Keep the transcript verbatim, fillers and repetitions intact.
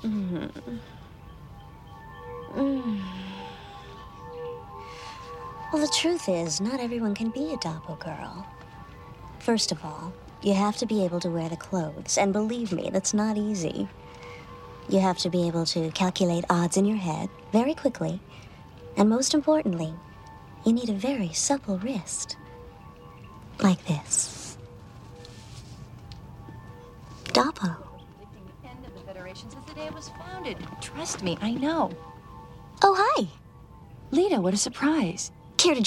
Mm. Mm. Well, the truth is, not everyone can be a doppelgirl. First of all, you have to be able to wear the clothes, and believe me, that's not easy. You have to be able to calculate odds in your head very quickly, and most importantly, you need a very supple wrist. Like this. Doppo. The end of the Federation since the day it was founded. Trust me, I know. Oh, hi. Lita, what a surprise. Care to